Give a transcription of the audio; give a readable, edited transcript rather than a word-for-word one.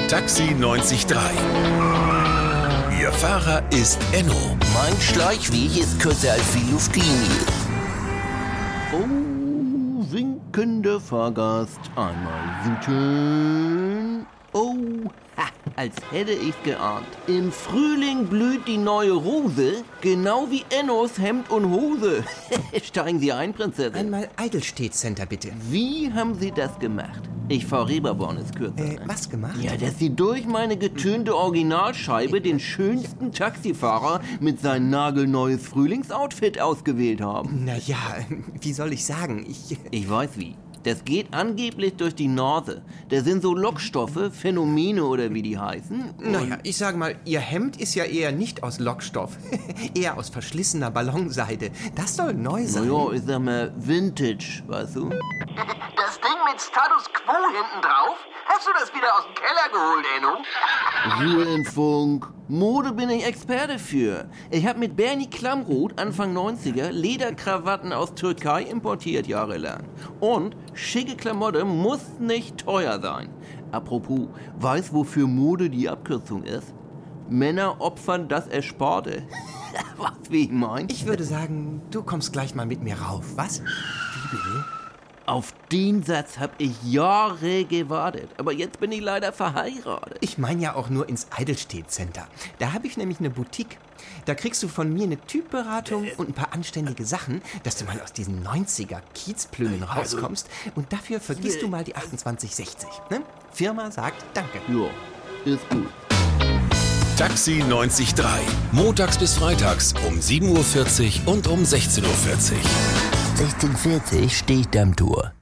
Taxi 93. Ihr Fahrer ist Enno. Mein Schleichweg ist kürzer als die Luftlinie. Oh, sinkender Fahrgast, einmal wüten. Oh, als hätte ich's geahnt. Im Frühling blüht die neue Rose, genau wie Ennos Hemd und Hose. Steigen Sie ein, Prinzessin. Einmal Eidelstedt Center, bitte. Wie haben Sie das gemacht? Ich fahr Reeperbahn ist kürzer. Was gemacht? Ja, dass Sie durch meine getönte Originalscheibe den schönsten Taxifahrer mit seinem nagelneues Frühlingsoutfit ausgewählt haben. Naja, wie soll ich sagen? Ich weiß wie. Das geht angeblich durch die Nase. Da sind so Lockstoffe, Phänomene oder wie die heißen. Naja, ich sage mal, Ihr Hemd ist ja eher nicht aus Lockstoff. Eher aus verschlissener Ballonseide. Das soll neu sein. Naja, ich sag mal Vintage, weißt du? Das Ding mit Status Quo hinten drauf? Hast du das wieder aus dem Keller geholt, Enno? Ruhe im Funk. Mode bin ich Experte für. Ich hab mit Bernie Klamroth Anfang 90er Lederkrawatten aus Türkei importiert jahrelang. Und schicke Klamotte muss nicht teuer sein. Apropos, weißt wofür Mode die Abkürzung ist? Männer opfern das Ersparte. Was, wie ich mein? Ich würde sagen, du kommst gleich mal mit mir rauf, was? Wie bitte? Auf den Satz hab ich Jahre gewartet, aber jetzt bin ich leider verheiratet. Ich meine ja auch nur ins Eidelstedt Center. Da habe ich nämlich eine Boutique. Da kriegst du von mir eine Typberatung und ein paar anständige Sachen, dass du mal aus diesen 90er Kiezplünnen rauskommst. Und dafür vergisst du mal die 2860. Ne? Firma sagt Danke. Jo, ist gut. Taxi 93. Montags bis freitags um 7.40 Uhr und um 16.40 Uhr. 16:40 steht am Tor.